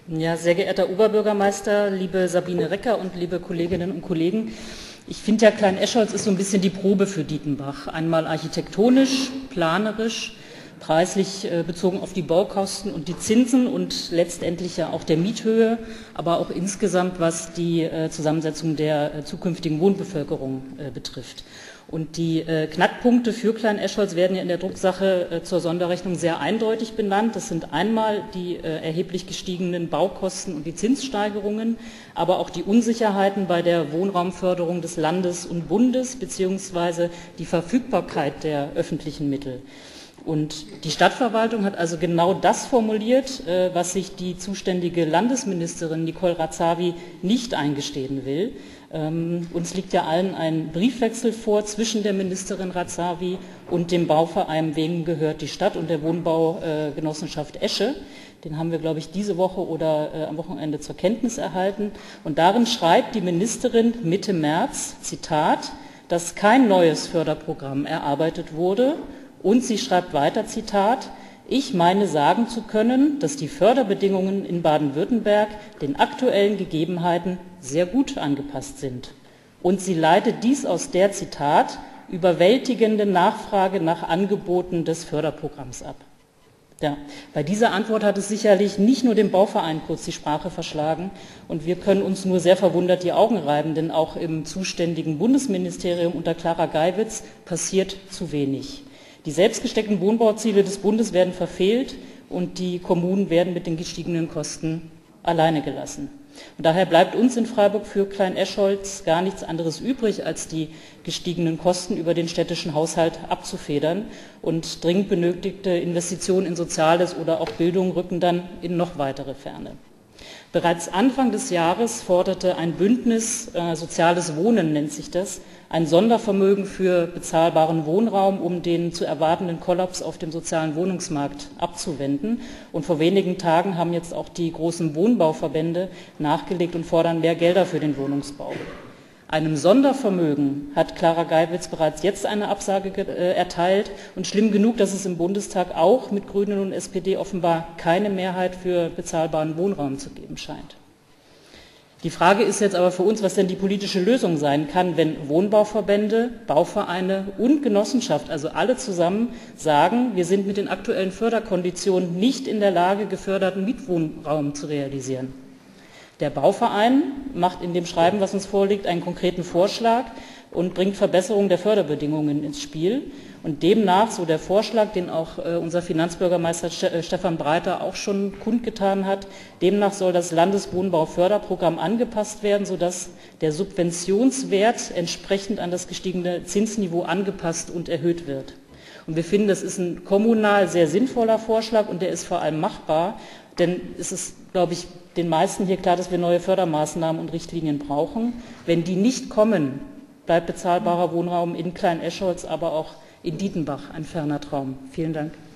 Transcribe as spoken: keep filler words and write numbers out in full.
Ja, sehr geehrter Oberbürgermeister, liebe Sabine Recker und liebe Kolleginnen und Kollegen, ich finde ja, Klein-Escholz ist so ein bisschen die Probe für Dietenbach. Einmal architektonisch, planerisch, preislich äh, bezogen auf die Baukosten und die Zinsen und letztendlich ja auch der Miethöhe, aber auch insgesamt, was die äh, Zusammensetzung der äh, zukünftigen Wohnbevölkerung äh, betrifft. Und die äh, Knackpunkte für Klein-Escholz werden ja in der Drucksache äh, zur Sonderrechnung sehr eindeutig benannt. Das sind einmal die äh, erheblich gestiegenen Baukosten und die Zinssteigerungen, aber auch die Unsicherheiten bei der Wohnraumförderung des Landes und Bundes beziehungsweise die Verfügbarkeit der öffentlichen Mittel. Und die Stadtverwaltung hat also genau das formuliert, äh, was sich die zuständige Landesministerin Nicole Razavi nicht eingestehen will. Ähm, uns liegt ja allen ein Briefwechsel vor zwischen der Ministerin Razavi und dem Bauverein Wem gehört die Stadt und der Wohnbaugenossenschaft Esche. Den haben wir, glaube ich, diese Woche oder äh, am Wochenende zur Kenntnis erhalten. Und darin schreibt die Ministerin Mitte März, Zitat, dass kein neues Förderprogramm erarbeitet wurde. Und sie schreibt weiter, Zitat, ich meine sagen zu können, dass die Förderbedingungen in Baden-Württemberg den aktuellen Gegebenheiten sehr gut angepasst sind. Und sie leitet dies aus der, Zitat, überwältigenden Nachfrage nach Angeboten des Förderprogramms ab. Ja, bei dieser Antwort hat es sicherlich nicht nur dem Bauverein kurz die Sprache verschlagen und wir können uns nur sehr verwundert die Augen reiben, denn auch im zuständigen Bundesministerium unter Clara Geiwitz passiert zu wenig. Die selbst gesteckten Wohnbauziele des Bundes werden verfehlt und die Kommunen werden mit den gestiegenen Kosten alleine gelassen. Und daher bleibt uns in Freiburg für Klein-Escholz gar nichts anderes übrig, als die gestiegenen Kosten über den städtischen Haushalt abzufedern. Und dringend benötigte Investitionen in Soziales oder auch Bildung rücken dann in noch weitere Ferne. Bereits Anfang des Jahres forderte ein Bündnis, äh, Soziales Wohnen nennt sich das, ein Sondervermögen für bezahlbaren Wohnraum, um den zu erwartenden Kollaps auf dem sozialen Wohnungsmarkt abzuwenden. Und vor wenigen Tagen haben jetzt auch die großen Wohnbauverbände nachgelegt und fordern mehr Gelder für den Wohnungsbau. Einem Sondervermögen hat Clara Geiwitz bereits jetzt eine Absage äh, erteilt und schlimm genug, dass es im Bundestag auch mit Grünen und S P D offenbar keine Mehrheit für bezahlbaren Wohnraum zu geben scheint. Die Frage ist jetzt aber für uns, was denn die politische Lösung sein kann, wenn Wohnbauverbände, Bauvereine und Genossenschaft, also alle zusammen, sagen, wir sind mit den aktuellen Förderkonditionen nicht in der Lage, geförderten Mietwohnraum zu realisieren. Der Bauverein macht in dem Schreiben, was uns vorliegt, einen konkreten Vorschlag und bringt Verbesserungen der Förderbedingungen ins Spiel. Und demnach, so der Vorschlag, den auch äh, unser Finanzbürgermeister Ste- Stefan Breiter auch schon kundgetan hat, demnach soll das Landeswohnbauförderprogramm angepasst werden, sodass der Subventionswert entsprechend an das gestiegene Zinsniveau angepasst und erhöht wird. Und wir finden, das ist ein kommunal sehr sinnvoller Vorschlag und der ist vor allem machbar, denn es ist, glaube ich, den meisten hier klar, dass wir neue Fördermaßnahmen und Richtlinien brauchen. Wenn die nicht kommen, bleibt bezahlbarer Wohnraum in Klein-Escholz, aber auch in Dietenbach ein ferner Traum. Vielen Dank.